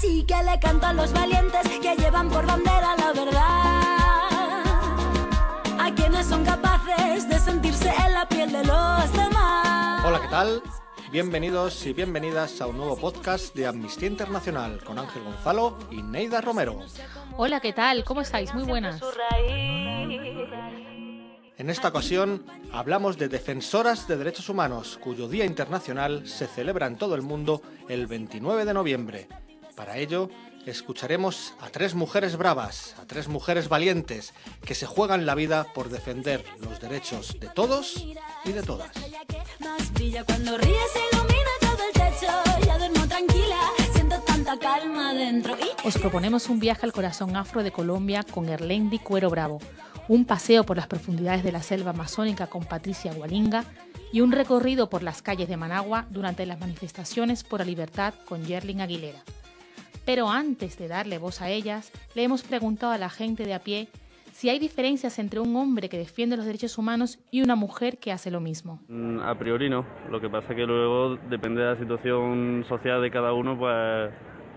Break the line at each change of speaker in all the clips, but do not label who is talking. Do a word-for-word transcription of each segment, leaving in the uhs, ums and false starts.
Así que le canto a los valientes que llevan por bandera la verdad, a quienes son capaces de sentirse en la piel de los demás.
Hola, ¿qué tal? Bienvenidos y bienvenidas a un nuevo podcast de Amnistía Internacional con Ángel Gonzalo y Neida Romero.
Hola, ¿qué tal? ¿Cómo estáis? Muy buenas.
En esta ocasión hablamos de defensoras de derechos humanos, cuyo Día Internacional se celebra en todo el mundo el veintinueve de noviembre. Para ello, escucharemos a tres mujeres bravas, a tres mujeres valientes, que se juegan la vida por defender los derechos de todos y de todas.
Más brilla cuando ríes, ilumina todo el techo. Ya duermo tranquila, siento tanta calma dentro. Y...
Os proponemos un viaje al corazón afro de Colombia con Erlendi Cuero Bravo, un paseo por las profundidades de la selva amazónica con Patricia Gualinga y un recorrido por las calles de Managua durante las manifestaciones por la libertad con Yerlin Aguilera. Pero antes de darle voz a ellas, le hemos preguntado a la gente de a pie si hay diferencias entre un hombre que defiende los derechos humanos y una mujer que hace lo mismo.
A priori no, lo que pasa es que luego depende de la situación social de cada uno, pues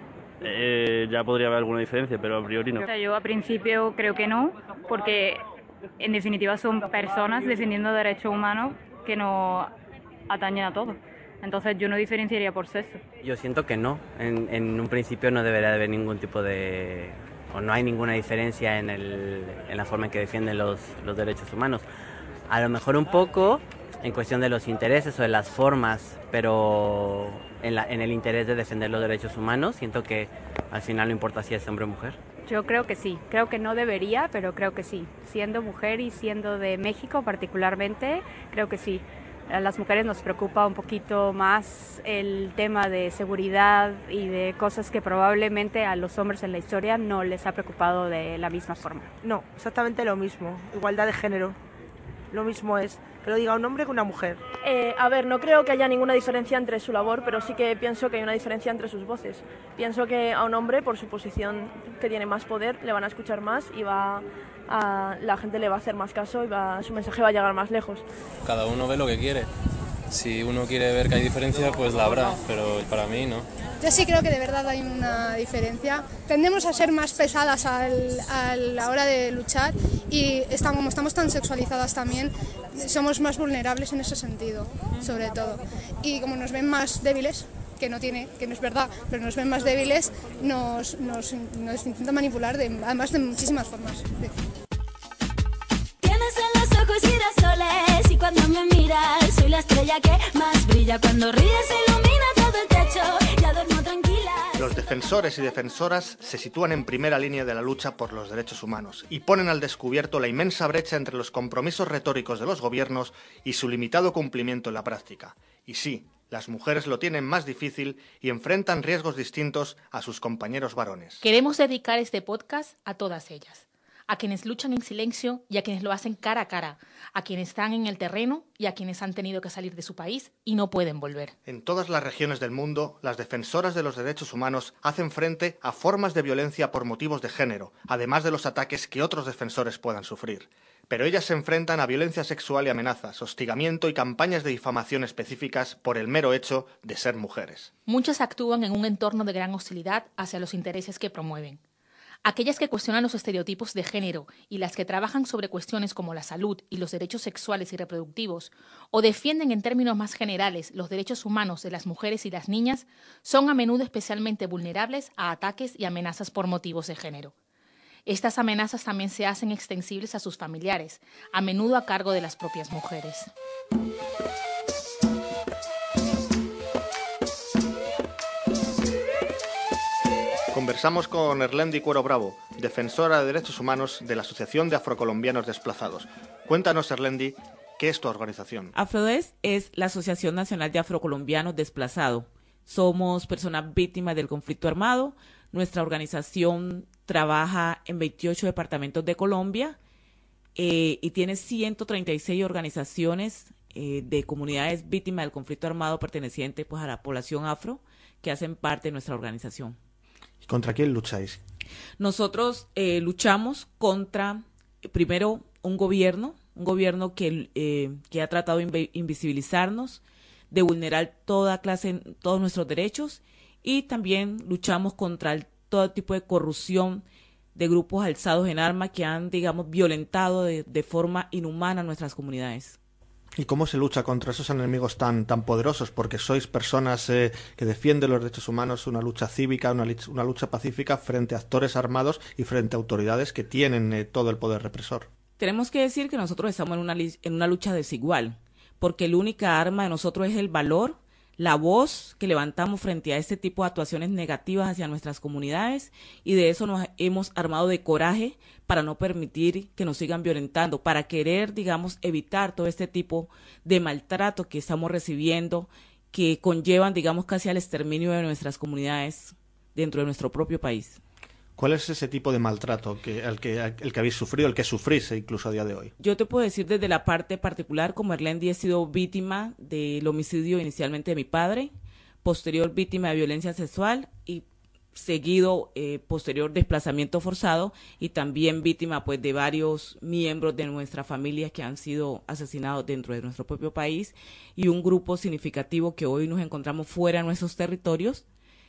eh, ya podría haber alguna diferencia, pero a priori no.
O sea, yo a principio creo que no, porque en definitiva son personas defendiendo derechos humanos que nos atañen a todos. Entonces yo no diferenciaría por sexo.
Yo siento que no, en, en un principio no debería haber ningún tipo de... o no hay ninguna diferencia en, el, en la forma en que defienden los, los derechos humanos. A lo mejor un poco en cuestión de los intereses o de las formas, pero en, la, en el interés de defender los derechos humanos siento que al final no importa si es hombre o mujer.
Yo creo que sí, creo que no debería, pero creo que sí. Siendo mujer y siendo de México particularmente, creo que sí. A las mujeres nos preocupa un poquito más el tema de seguridad y de cosas que probablemente a los hombres en la historia no les ha preocupado de la misma forma.
No, exactamente lo mismo, igualdad de género, lo mismo es que lo diga un hombre que una mujer.
Eh, a ver, no creo que haya ninguna diferencia entre su labor, pero sí que pienso que hay una diferencia entre sus voces. Pienso que a un hombre, por su posición que tiene más poder, le van a escuchar más y va a, la gente le va a hacer más caso y va, su mensaje va a llegar más lejos.
Cada uno ve lo que quiere. Si uno quiere ver que hay diferencia, pues la habrá, pero para mí no.
Yo sí creo que de verdad hay una diferencia. Tendemos a ser más pesadas al, a la hora de luchar y estamos, como estamos tan sexualizadas también, somos más vulnerables en ese sentido, sobre todo. Y como nos ven más débiles, que no tiene, que no es verdad, pero nos ven más débiles, nos, nos, nos intentan manipular, de, además de muchísimas formas. Sí.
Tienes en los ojos girasoles y cuando me miras soy la estrella que más brilla cuando ríes, ilumina todo el techo. Ya duermo tranquila.
Los defensores y defensoras se sitúan en primera línea de la lucha por los derechos humanos y ponen al descubierto la inmensa brecha entre los compromisos retóricos de los gobiernos y su limitado cumplimiento en la práctica. Y sí, las mujeres lo tienen más difícil y enfrentan riesgos distintos a sus compañeros varones.
Queremos dedicar este podcast a todas ellas, a quienes luchan en silencio y a quienes lo hacen cara a cara, a quienes están en el terreno y a quienes han tenido que salir de su país y no pueden volver.
En todas las regiones del mundo, las defensoras de los derechos humanos hacen frente a formas de violencia por motivos de género, además de los ataques que otros defensores puedan sufrir. Pero ellas se enfrentan a violencia sexual y amenazas, hostigamiento y campañas de difamación específicas por el mero hecho de ser mujeres.
Muchas actúan en un entorno de gran hostilidad hacia los intereses que promueven. Aquellas que cuestionan los estereotipos de género y las que trabajan sobre cuestiones como la salud y los derechos sexuales y reproductivos, o defienden en términos más generales los derechos humanos de las mujeres y las niñas, son a menudo especialmente vulnerables a ataques y amenazas por motivos de género. Estas amenazas también se hacen extensibles a sus familiares, a menudo a cargo de las propias mujeres.
Conversamos con Erlendi Cuero Bravo, defensora de derechos humanos de la Asociación de Afrocolombianos Desplazados. Cuéntanos, Erlendi, ¿qué es tu organización?
AfroDes es la Asociación Nacional de Afrocolombianos Desplazados. Somos personas víctimas del conflicto armado. Nuestra organización trabaja en veintiocho departamentos de Colombia eh, y tiene ciento treinta y seis organizaciones eh, de comunidades víctimas del conflicto armado pertenecientes pues, a la población afro que hacen parte de nuestra organización.
¿Y contra quién lucháis?
Nosotros eh, luchamos contra, primero, un gobierno, un gobierno que, eh, que ha tratado de inv- invisibilizarnos, de vulnerar toda clase, todos nuestros derechos y también luchamos contra el, todo tipo de corrupción de grupos alzados en armas que han, digamos, violentado de, de forma inhumana nuestras comunidades.
¿Y cómo se lucha contra esos enemigos tan, tan poderosos? Porque sois personas eh, que defienden los derechos humanos, una lucha cívica, una, una lucha pacífica frente a actores armados y frente a autoridades que tienen eh, todo el poder represor.
Tenemos que decir que nosotros estamos en una, en una lucha desigual, porque la única arma de nosotros es el valor, la voz que levantamos frente a este tipo de actuaciones negativas hacia nuestras comunidades, y de eso nos hemos armado de coraje para no permitir que nos sigan violentando, para querer, digamos, evitar todo este tipo de maltrato que estamos recibiendo, que conllevan, digamos, casi al exterminio de nuestras comunidades dentro de nuestro propio país.
¿Cuál es ese tipo de maltrato que, el, que, el que habéis sufrido, el que sufrís incluso a día de hoy?
Yo te puedo decir desde la parte particular, como Erlendi, he sido víctima del homicidio inicialmente de mi padre, posterior víctima de violencia sexual y seguido eh, posterior desplazamiento forzado, y también víctima pues de varios miembros de nuestra familia que han sido asesinados dentro de nuestro propio país, y un grupo significativo que hoy nos encontramos fuera de nuestros territorios.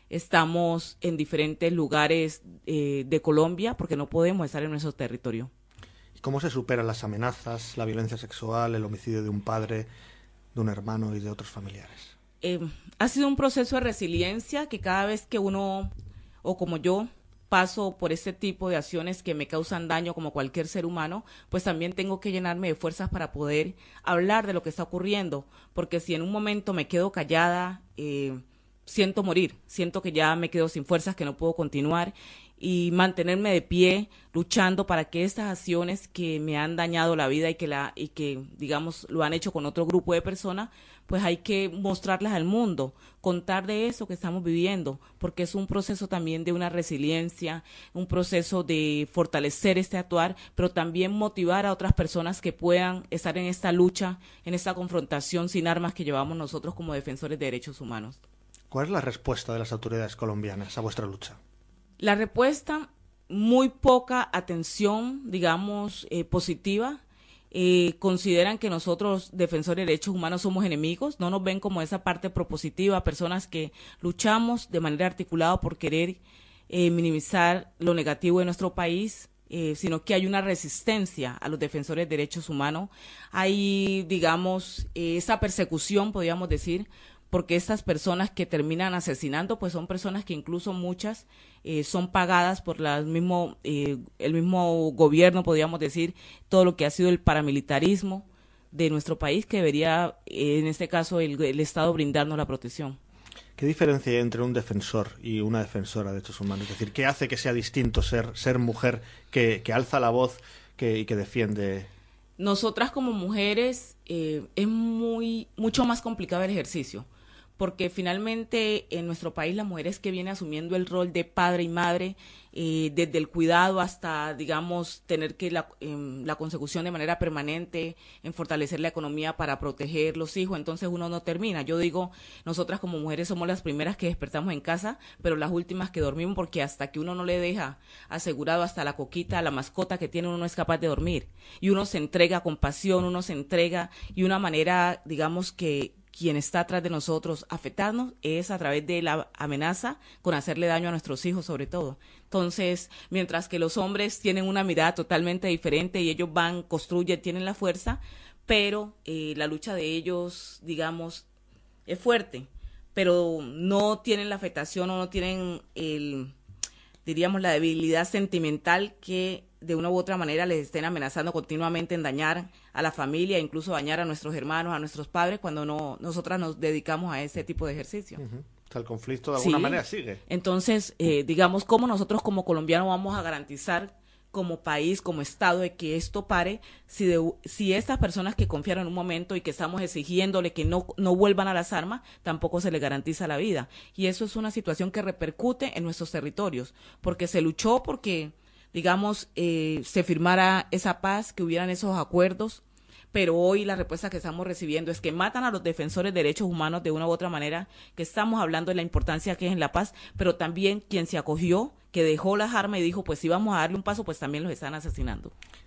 Estamos en diferentes lugares eh, de Colombia porque no podemos estar en nuestro territorio.
¿Cómo se superan las amenazas, la violencia sexual, el homicidio de un padre, de un hermano y de otros familiares?
Eh, ha sido un proceso de resiliencia que cada vez que uno, o como yo, paso por este tipo de acciones que me causan daño como cualquier ser humano, pues también tengo que llenarme de fuerzas para poder hablar de lo que está ocurriendo, porque si en un momento me quedo callada, eh, siento morir, siento que ya me quedo sin fuerzas, que no puedo continuar, y mantenerme de pie luchando para que estas acciones que me han dañado la vida y que la y que digamos lo han hecho con otro grupo de personas, pues hay que mostrarlas al mundo, contar de eso que estamos viviendo, porque es un proceso también de una resiliencia, un proceso de fortalecer este actuar, pero también motivar a otras personas que puedan estar en esta lucha, en esta confrontación sin armas que llevamos nosotros como defensores de derechos humanos.
¿Cuál es la respuesta de las autoridades colombianas a vuestra lucha?
La respuesta, muy poca atención, digamos, eh, positiva. Eh, consideran que nosotros, defensores de derechos humanos, somos enemigos, no nos ven como esa parte propositiva, personas que luchamos de manera articulada por querer eh, minimizar lo negativo de nuestro país, eh, sino que hay una resistencia a los defensores de derechos humanos. Hay, digamos, eh, esa persecución, podríamos decir, porque estas personas que terminan asesinando, pues son personas que incluso muchas eh, son pagadas por la mismo, eh, el mismo gobierno, podríamos decir, todo lo que ha sido el paramilitarismo de nuestro país, que debería, eh, en este caso, el, el Estado brindarnos la protección.
¿Qué diferencia hay entre un defensor y una defensora de derechos humanos? Es decir, ¿qué hace que sea distinto ser, ser mujer que, que alza la voz que, y que defiende?
Nosotras como mujeres eh, es muy mucho más complicado el ejercicio, porque finalmente en nuestro país la mujer es que viene asumiendo el rol de padre y madre, eh, desde el cuidado hasta, digamos, tener que la, eh, la consecución de manera permanente, en fortalecer la economía para proteger los hijos, entonces uno no termina. Yo digo, nosotras como mujeres somos las primeras que despertamos en casa, pero las últimas que dormimos, porque hasta que uno no le deja asegurado hasta la coquita, a la mascota que tiene, uno no es capaz de dormir. Y uno se entrega con pasión, uno se entrega, y una manera, digamos, que quien está atrás de nosotros afectarnos es a través de la amenaza con hacerle daño a nuestros hijos sobre todo. Entonces, mientras que los hombres tienen una mirada totalmente diferente y ellos van, construyen, tienen la fuerza, pero eh, la lucha de ellos, digamos, es fuerte, pero no tienen la afectación o no tienen el, diríamos, la debilidad sentimental que de una u otra manera les estén amenazando continuamente en dañar a la familia, incluso dañar a nuestros hermanos, a nuestros padres, cuando no nosotras nos dedicamos a ese tipo de ejercicio.
Uh-huh. O sea, el conflicto de alguna
sí.
manera sigue.
Entonces, eh, digamos, ¿cómo nosotros como colombianos vamos a garantizar como país, como Estado, de que esto pare, si, de, si estas personas que confiaron en un momento y que estamos exigiéndole que no, no vuelvan a las armas, tampoco se les garantiza la vida? Y eso es una situación que repercute en nuestros territorios, porque se luchó porque, digamos, eh, se firmara esa paz, que hubieran esos acuerdos, pero hoy la respuesta que estamos recibiendo es que matan a los defensores de derechos humanos de una u otra manera, que estamos hablando de la importancia que es en la paz, pero también quien se acogió, que dejó las armas y dijo, pues si vamos a darle un paso, pues también los están asesinando.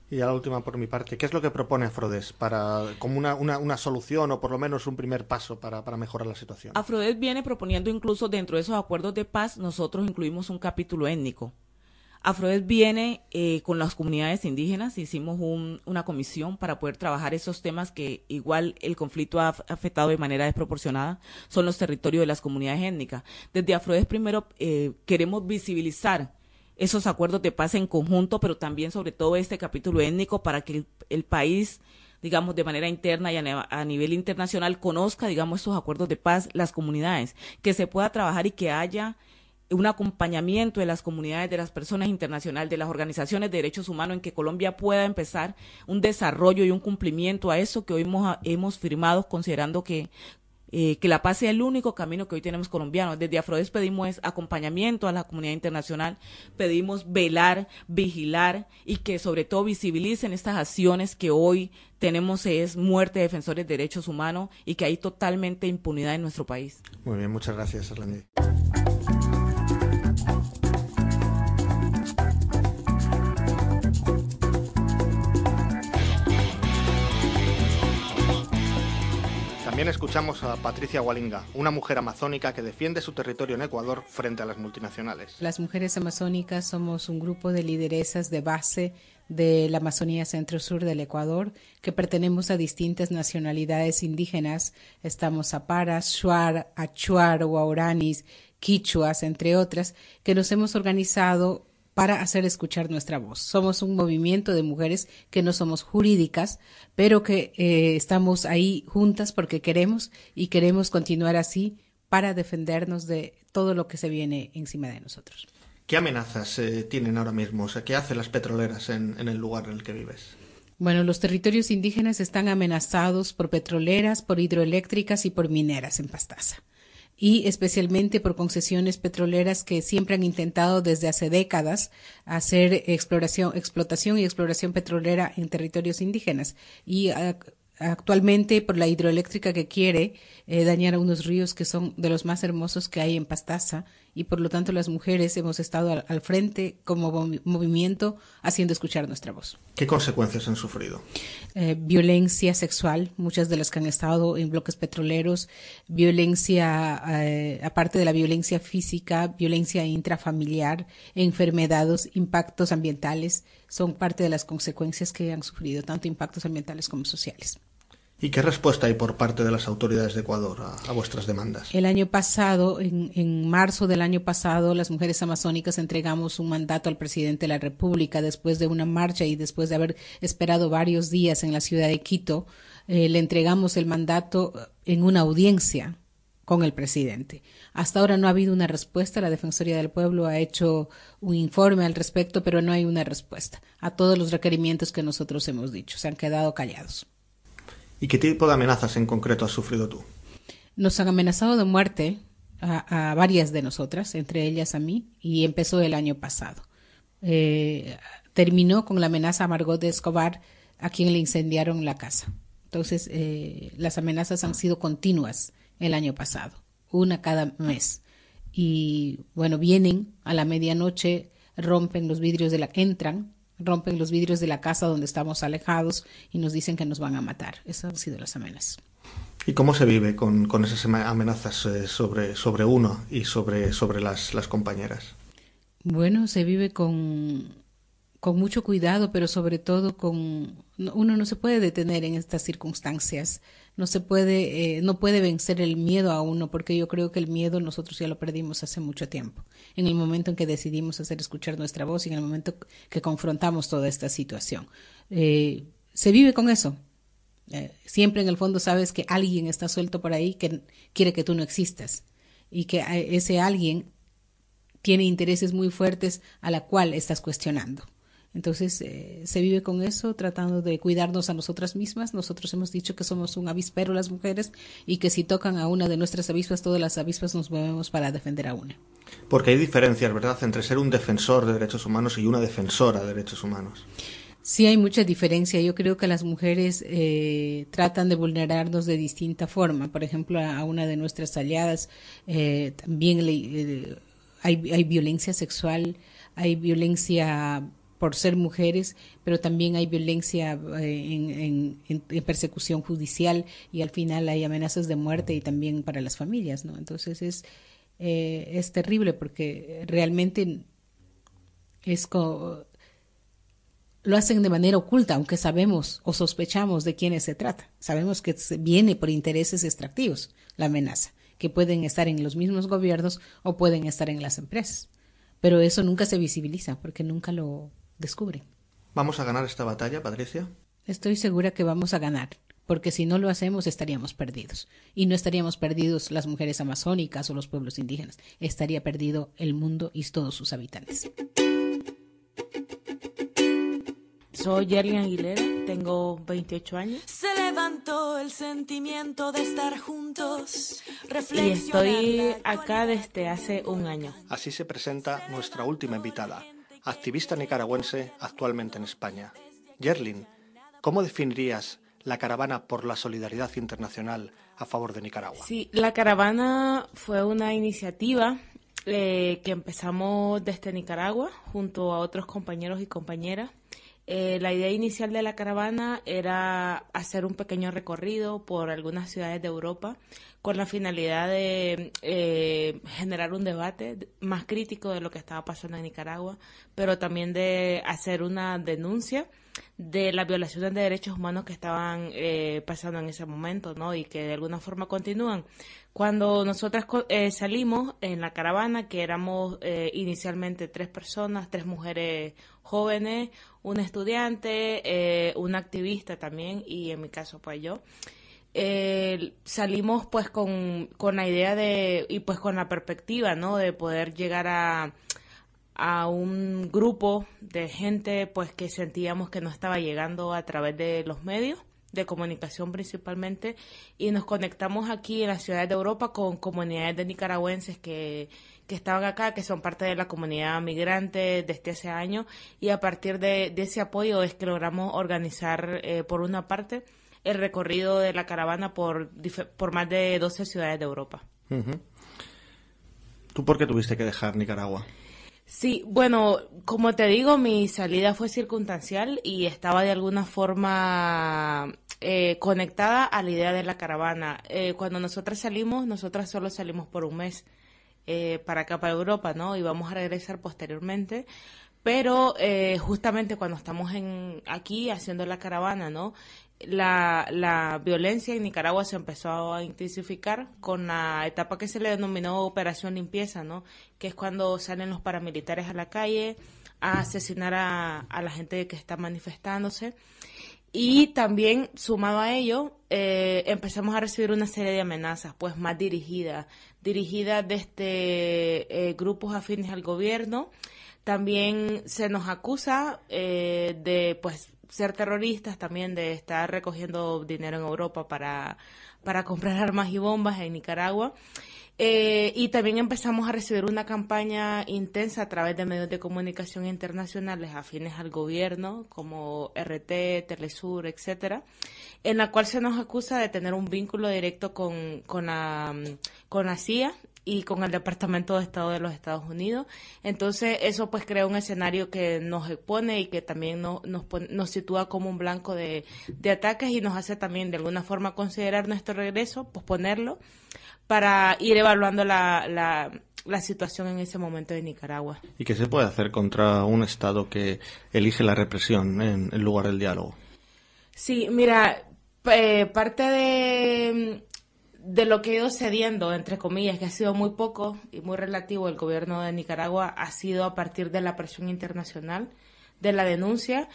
Y ya la última por mi parte, ¿qué es lo que propone Afrodes para como una, una, una solución o por lo menos un primer paso para, para mejorar la situación?
Afrodes viene proponiendo incluso dentro de esos acuerdos de paz, nosotros incluimos un capítulo étnico. Afrodes viene eh, con las comunidades indígenas, hicimos un, una comisión para poder trabajar esos temas que igual el conflicto ha afectado de manera desproporcionada, son los territorios de las comunidades étnicas. Desde Afrodes primero eh, queremos visibilizar esos acuerdos de paz en conjunto, pero también sobre todo este capítulo étnico para que el, el país, digamos, de manera interna y a, a nivel internacional conozca, digamos, estos acuerdos de paz, las comunidades, que se pueda trabajar y que haya un acompañamiento de las comunidades, de las personas internacionales, de las organizaciones de derechos humanos, en que Colombia pueda empezar un desarrollo y un cumplimiento a eso que hoy hemos, hemos firmado, considerando que Eh, que la paz sea el único camino que hoy tenemos colombianos. Desde Afrodes pedimos acompañamiento a la comunidad internacional, pedimos velar, vigilar y que sobre todo visibilicen estas acciones que hoy tenemos, es muerte de defensores de derechos humanos y que hay totalmente impunidad en nuestro país.
Muy bien, muchas gracias, Arlandi. También escuchamos a Patricia Hualinga, una mujer amazónica que defiende su territorio en Ecuador frente a las multinacionales.
Las mujeres amazónicas somos un grupo de lideresas de base de la Amazonía Centro-Sur del Ecuador, que pertenecemos a distintas nacionalidades indígenas. Estamos aparas, shuar, achuar, guauranis, quichuas, entre otras, que nos hemos organizado para hacer escuchar nuestra voz. Somos un movimiento de mujeres que no somos jurídicas, pero que eh, estamos ahí juntas porque queremos y queremos continuar así para defendernos de todo lo que se viene encima de nosotros.
¿Qué amenazas eh, tienen ahora mismo? O sea, ¿qué hacen las petroleras en, en el lugar en el que vives?
Bueno, los territorios indígenas están amenazados por petroleras, por hidroeléctricas y por mineras en Pastaza. Y especialmente por concesiones petroleras que siempre han intentado desde hace décadas hacer exploración, explotación y exploración petrolera en territorios indígenas. Y uh, actualmente por la hidroeléctrica que quiere eh, dañar a unos ríos que son de los más hermosos que hay en Pastaza, y por lo tanto las mujeres hemos estado al, al frente como mov- movimiento haciendo escuchar nuestra voz.
¿Qué consecuencias han sufrido?
Eh, violencia sexual, muchas de las que han estado en bloques petroleros, violencia, eh, aparte de la violencia física, violencia intrafamiliar, enfermedades, impactos ambientales, son parte de las consecuencias que han sufrido, tanto impactos ambientales como sociales.
¿Y qué respuesta hay por parte de las autoridades de Ecuador a, a vuestras demandas?
El año pasado, en, en marzo del año pasado, las mujeres amazónicas entregamos un mandato al presidente de la República después de una marcha y después de haber esperado varios días en la ciudad de Quito. Eh, le entregamos el mandato en una audiencia con el presidente. Hasta ahora no ha habido una respuesta. La Defensoría del Pueblo ha hecho un informe al respecto, pero no hay una respuesta a todos los requerimientos que nosotros hemos dicho. Se han quedado callados.
¿Y qué tipo de amenazas en concreto has sufrido tú?
Nos han amenazado de muerte a, a varias de nosotras, entre ellas a mí, y empezó el año pasado. Eh, terminó con la amenaza a Margot de Escobar, a quien le incendiaron la casa. Entonces, eh, las amenazas han sido continuas el año pasado, una cada mes. Y bueno, vienen a la medianoche, rompen los vidrios de la... entran, rompen los vidrios de la casa donde estamos alejados y nos dicen que nos van a matar. Esas han sido las amenazas.
¿Y cómo se vive con, con esas amenazas eh, sobre, sobre uno y sobre, sobre las, las compañeras?
Bueno, se vive con, con mucho cuidado, pero sobre todo con... Uno no se puede detener en estas circunstancias. No se puede, eh, no puede vencer el miedo a uno, porque yo creo que el miedo nosotros ya lo perdimos hace mucho tiempo. En el momento en que decidimos hacer escuchar nuestra voz y en el momento que confrontamos toda esta situación. Eh, se vive con eso. Eh, siempre en el fondo sabes que alguien está suelto por ahí que quiere que tú no existas y que ese alguien tiene intereses muy fuertes a la cual estás cuestionando. Entonces eh, se vive con eso, tratando de cuidarnos a nosotras mismas. Nosotros hemos dicho que somos un avispero las mujeres y que si tocan a una de nuestras avispas, todas las avispas nos movemos para defender a una.
Porque hay diferencias, ¿verdad?, entre ser un defensor de derechos humanos y una defensora de derechos humanos.
Sí, hay mucha diferencia. Yo creo que las mujeres eh, tratan de vulnerarnos de distinta forma. Por ejemplo, a, a una de nuestras aliadas eh, también le, eh, hay, hay violencia sexual, hay violencia por ser mujeres, pero también hay violencia eh, en, en, en, en persecución judicial y al final hay amenazas de muerte y también para las familias, ¿no? Entonces es, eh, es terrible porque realmente es co- lo hacen de manera oculta, aunque sabemos o sospechamos de quiénes se trata. Sabemos que se viene por intereses extractivos la amenaza, que pueden estar en los mismos gobiernos o pueden estar en las empresas. Pero eso nunca se visibiliza porque nunca lo descubren.
¿Vamos a ganar esta batalla, Patricia?
Estoy segura que vamos a ganar, porque si no lo hacemos estaríamos perdidos. Y no estaríamos perdidos las mujeres amazónicas o los pueblos indígenas. Estaría perdido el mundo y todos sus habitantes.
Soy Yerlin Aguilera, tengo veintiocho años.
Se levantó el sentimiento de estar juntos.
Y estoy acá desde hace un año.
Así se presenta nuestra última invitada, activista nicaragüense actualmente en España. Yerlin, ¿cómo definirías la caravana por la solidaridad internacional a favor de Nicaragua?
Sí, la caravana fue una iniciativa eh, que empezamos desde Nicaragua junto a otros compañeros y compañeras. Eh, la idea inicial de la caravana era hacer un pequeño recorrido por algunas ciudades de Europa con la finalidad de eh, generar un debate más crítico de lo que estaba pasando en Nicaragua, pero también de hacer una denuncia de las violaciones de derechos humanos que estaban eh, pasando en ese momento, ¿no? Y que de alguna forma continúan. Cuando nosotras eh, salimos en la caravana, que éramos eh, inicialmente tres personas, tres mujeres jóvenes, un estudiante, eh, una activista también, y en mi caso pues yo, eh, salimos pues con, con la idea de, y pues con la perspectiva, ¿no? De poder llegar a a un grupo de gente pues que sentíamos que no estaba llegando a través de los medios de comunicación principalmente, y nos conectamos aquí en las ciudades de Europa con comunidades de nicaragüenses que, que estaban acá, que son parte de la comunidad migrante desde ese año, y a partir de, de ese apoyo es que logramos organizar eh, por una parte el recorrido de la caravana por, por más de doce ciudades de Europa.
Uh-huh. ¿Tú por qué tuviste que dejar Nicaragua?
Sí, bueno, como te digo, mi salida fue circunstancial y estaba de alguna forma eh, conectada a la idea de la caravana. Eh, cuando nosotras salimos, nosotras solo salimos por un mes eh, para acá, para Europa, ¿no? Y vamos a regresar posteriormente. Pero eh, justamente cuando estamos en aquí haciendo la caravana, ¿no? La, la violencia en Nicaragua se empezó a intensificar con la etapa que se le denominó Operación Limpieza, ¿no? Que es cuando salen los paramilitares a la calle a asesinar a, a la gente que está manifestándose. Y también, sumado a ello, eh, empezamos a recibir una serie de amenazas, pues más dirigidas, dirigidas desde eh, grupos afines al gobierno. También se nos acusa eh, de, pues, ser terroristas, también de estar recogiendo dinero en Europa para, para comprar armas y bombas en Nicaragua. Eh, y también empezamos a recibir una campaña intensa a través de medios de comunicación internacionales afines al gobierno, como R T, Telesur, etcétera, en la cual se nos acusa de tener un vínculo directo con, con, la, con la C I A y con el Departamento de Estado de los Estados Unidos. Entonces, eso pues crea un escenario que nos expone y que también no, nos, pone, nos sitúa como un blanco de, de ataques y nos hace también de alguna forma considerar nuestro regreso, posponerlo, para ir evaluando la, la, la situación en ese momento de Nicaragua.
¿Y qué se puede hacer contra un Estado que elige la represión en, en lugar del diálogo?
Sí, mira, eh, parte de... de lo que ha ido cediendo, entre comillas, que ha sido muy poco y muy relativo el gobierno de Nicaragua, ha sido a partir de la presión internacional, de la denuncia,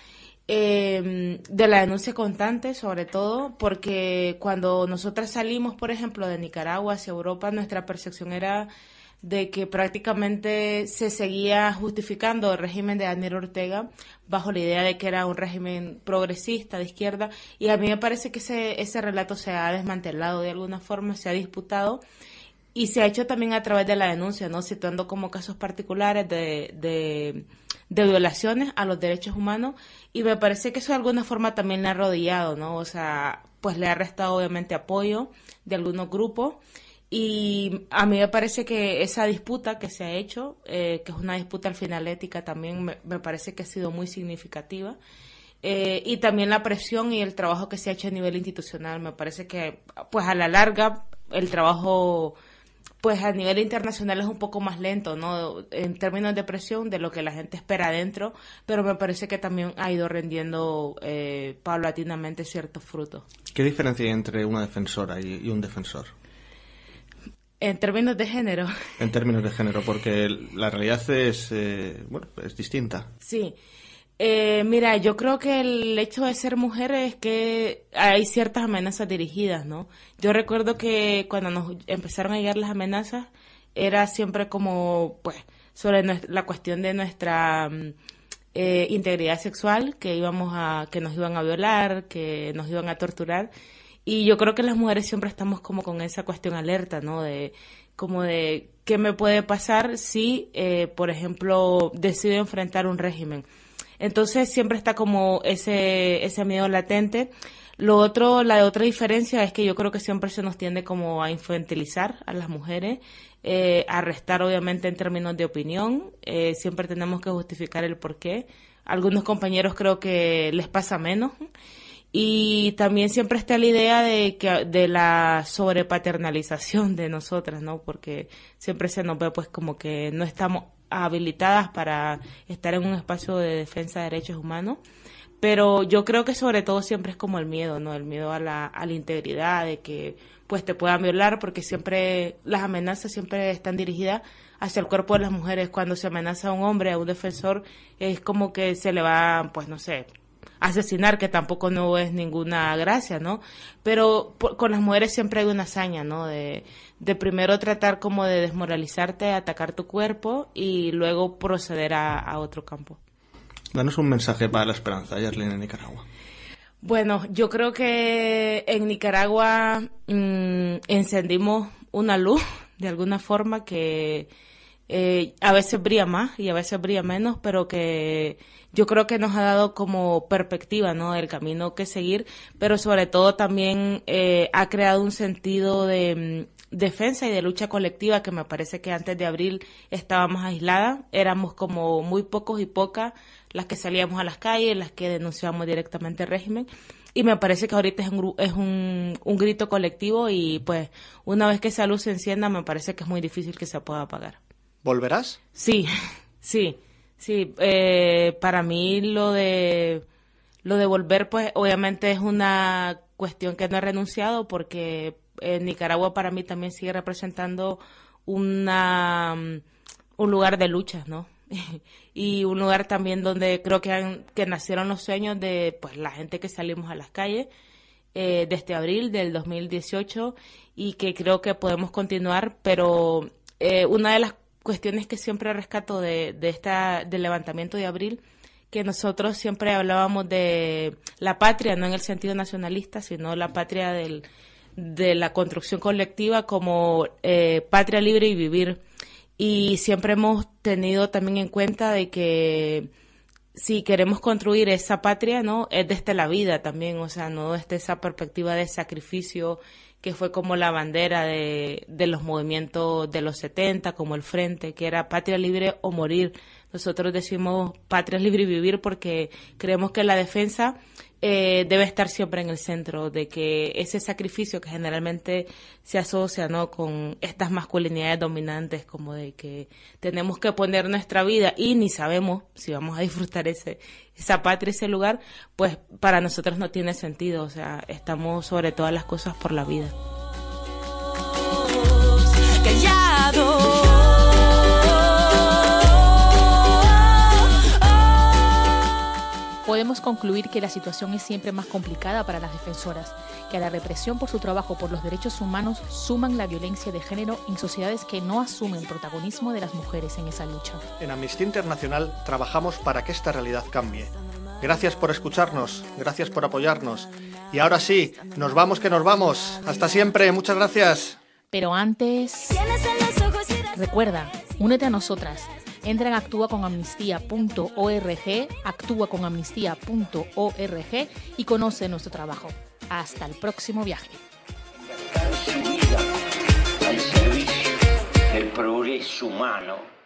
eh, de la denuncia constante, sobre todo, porque cuando nosotras salimos, por ejemplo, de Nicaragua hacia Europa, nuestra percepción era de que prácticamente se seguía justificando el régimen de Daniel Ortega bajo la idea de que era un régimen progresista, de izquierda, y a mí me parece que ese, ese relato se ha desmantelado de alguna forma, se ha disputado, y se ha hecho también a través de la denuncia, ¿no? Situando como casos particulares de, de, de violaciones a los derechos humanos, y me parece que eso de alguna forma también le ha arrodillado, ¿no? O sea, pues le ha restado obviamente apoyo de algunos grupos, Y a mí me parece que esa disputa que se ha hecho, eh, que es una disputa al final ética, también me, me parece que ha sido muy significativa. Eh, y también la presión y el trabajo que se ha hecho a nivel institucional. Me parece que, pues a la larga, el trabajo, pues a nivel internacional es un poco más lento, ¿no? En términos de presión, de lo que la gente espera adentro, pero me parece que también ha ido rendiendo eh, paulatinamente ciertos frutos.
¿Qué diferencia hay entre una defensora y, y un defensor?
En términos de género.
En términos de género, porque la realidad es, eh, bueno, es distinta.
Sí. Eh, mira, yo creo que el hecho de ser mujer es que hay ciertas amenazas dirigidas, ¿no? Yo recuerdo que cuando nos empezaron a llegar las amenazas, era siempre como, pues, sobre la cuestión de nuestra eh, integridad sexual, que íbamos a, que nos iban a violar, que nos iban a torturar. Y yo creo que las mujeres siempre estamos como con esa cuestión alerta, ¿no? De como de qué me puede pasar si, eh, por ejemplo, decido enfrentar un régimen. Entonces siempre está como ese ese miedo latente. Lo otro, la otra diferencia es que yo creo que siempre se nos tiende como a infantilizar a las mujeres, eh, a restar obviamente en términos de opinión. Eh, siempre tenemos que justificar el porqué. A algunos compañeros creo que les pasa menos. Y también siempre está la idea de que de la sobrepaternalización de nosotras, ¿no? Porque siempre se nos ve pues como que no estamos habilitadas para estar en un espacio de defensa de derechos humanos. Pero yo creo que sobre todo siempre es como el miedo, ¿no? El miedo a la, a la integridad, de que pues te puedan violar, porque siempre las amenazas siempre están dirigidas hacia el cuerpo de las mujeres. Cuando se amenaza a un hombre, a un defensor, es como que se le va, pues no sé, asesinar, que tampoco no es ninguna gracia, ¿no? Pero por, con las mujeres siempre hay una hazaña, ¿no? De, de primero tratar como de desmoralizarte, atacar tu cuerpo y luego proceder a, a otro campo.
Danos un mensaje para la esperanza, Yarlene, en Nicaragua.
Bueno, yo creo que en Nicaragua mmm, encendimos una luz, de alguna forma, que eh, a veces brilla más y a veces brilla menos, pero que yo creo que nos ha dado como perspectiva, ¿no? El camino que seguir, pero sobre todo también eh, ha creado un sentido de mm, defensa y de lucha colectiva que me parece que antes de abril estábamos aisladas, éramos como muy pocos y pocas las que salíamos a las calles, las que denunciábamos directamente el régimen, y me parece que ahorita es un, es un, un grito colectivo y pues una vez que esa luz se encienda me parece que es muy difícil que se pueda apagar.
¿Volverás?
Sí, sí. Sí, eh, para mí lo de lo de volver, pues obviamente es una cuestión que no he renunciado, porque en Nicaragua para mí también sigue representando una un lugar de lucha, ¿no? Y un lugar también donde creo que han, que nacieron los sueños de pues la gente que salimos a las calles eh, desde abril del dos mil dieciocho, y que creo que podemos continuar, pero eh, una de las cuestiones que siempre rescato de, de esta del levantamiento de abril, que nosotros siempre hablábamos de la patria, no en el sentido nacionalista, sino la patria del, de la construcción colectiva como eh, patria libre y vivir. Y siempre hemos tenido también en cuenta de que si queremos construir esa patria, ¿no? Es desde la vida también, o sea, no desde esa perspectiva de sacrificio que fue como la bandera de, de los movimientos de los setenta, como el Frente, que era patria libre o morir. Nosotros decimos patria libre y vivir porque creemos que la defensa eh, debe estar siempre en el centro, de que ese sacrificio que generalmente se asocia, ¿no?, con estas masculinidades dominantes, como de que tenemos que poner nuestra vida y ni sabemos si vamos a disfrutar ese esa patria, ese lugar, pues para nosotros no tiene sentido. O sea, estamos sobre todas las cosas por la vida.
Callado.
Podemos concluir que la situación es siempre más complicada para las defensoras, que a la represión por su trabajo por los derechos humanos suman la violencia de género en sociedades que no asumen el protagonismo de las mujeres en esa lucha.
En Amnistía Internacional trabajamos para que esta realidad cambie. Gracias por escucharnos, gracias por apoyarnos. Y ahora sí, nos vamos que nos vamos. Hasta siempre, muchas gracias.
Pero antes, recuerda, únete a nosotras. Entra en actúa con amnistía punto org, actúa con amnistía punto org y conoce nuestro trabajo. Hasta el próximo viaje.
es humano